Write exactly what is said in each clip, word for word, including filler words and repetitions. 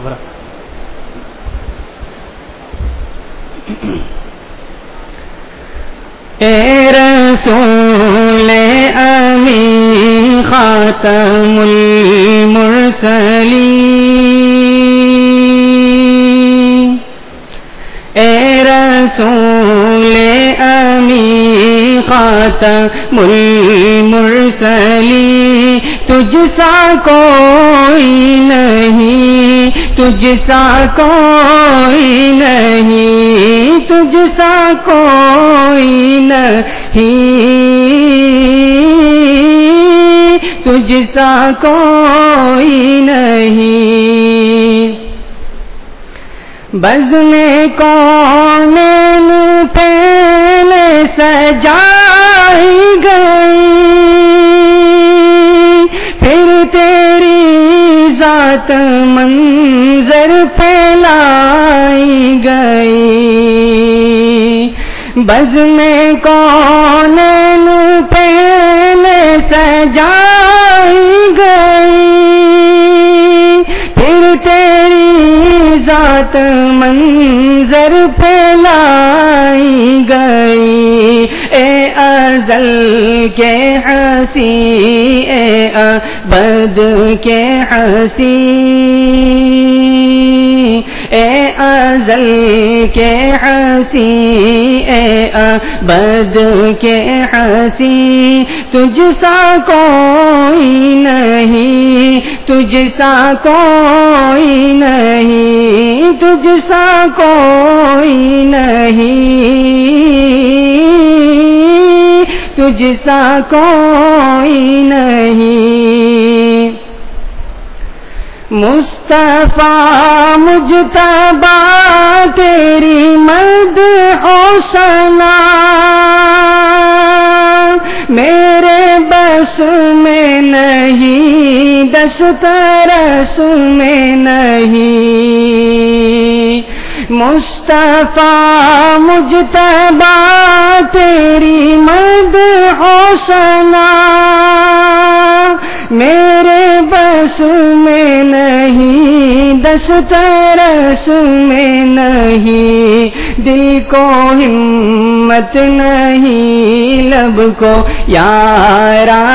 وبرکاتہ. اے رسول امین خاتم المرسلین، اے رسول امین خاتم المرسلین، تجھ سا کوئی نہیں، تجھ سا کوئی نہیں، تجھ سا کوئی نہیں، تجھ سا کوئی نہیں. بزم کونین پہلے سجائی گئی، پھر تیری ذات منظر پھیلائی گئی. بزم کونین پہلے سجائی گئی، پھر تیری ذات منظر پھیلائی گئی. اے ازل کے ہنسی، اے ابد کے ہنسی، اے ازل کے ہنسی، اے ابد کے ہنسی، تجھ سا کوئی نہیں، تجھ سا کوئی نہیں، تجھ سا کوئی نہیں، تجھ سا کوئی نہیں. مصطفیٰ مجتبی تیری مدح و ثنا میرے بس میں نہیں، دسترس میں نہیں. مصطفیٰ مجتبی تیری مدح و ثنا میرے بس میں نہیں، دسترس میں نہیں. دل کو ہمت نہیں، لب کو یارا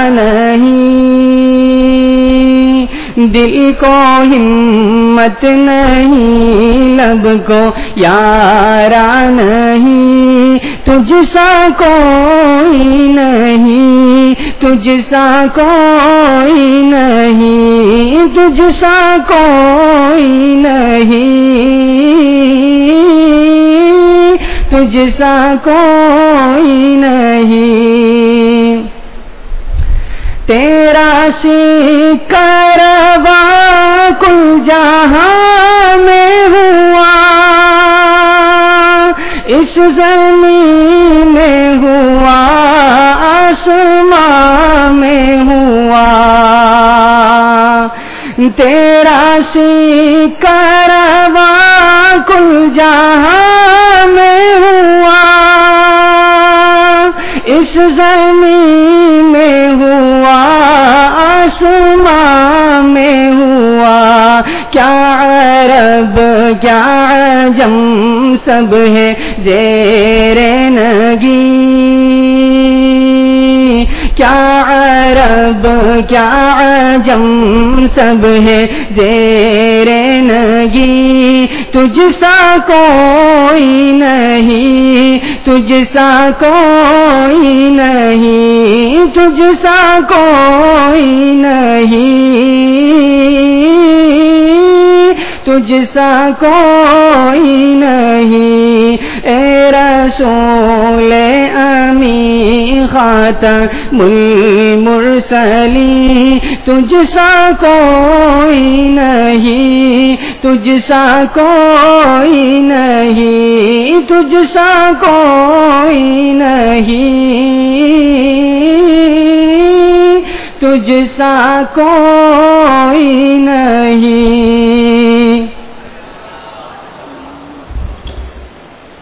نہیں، دل کو ہمت نہیں، لب کو یارا نہیں. تجھ سا کوئی نہیں، تجھ سا کوئی نہیں، تجھ سا کوئی نہیں، تجھ سا کوئی نہیں. تیرا سکہ رواں کل جہاں میں ہوا، اس زمین میں ہوا، آسمان میں ہوا. تیرا سکہ رواں کل جہاں میں ہوا، اس زمین میں ہوا، آسمان میں ہوا. کیا عرب کیا عجم سب ہے زیر نگی، کیا عرب کیا عجم سب ہے زیر نگی. تجھ سا کوئی نہیں، تجھ سا کوئی نہیں، تجھ سا کوئی نہیں، تجھ سا کوئی نہیں. اے رسول امین خاتم المرسلین، تجھ سا کوئی نہیں، تجھ سا کوئی نہیں، تجھ سا کوئی نہیں، تجھ سا کوئی نہیں.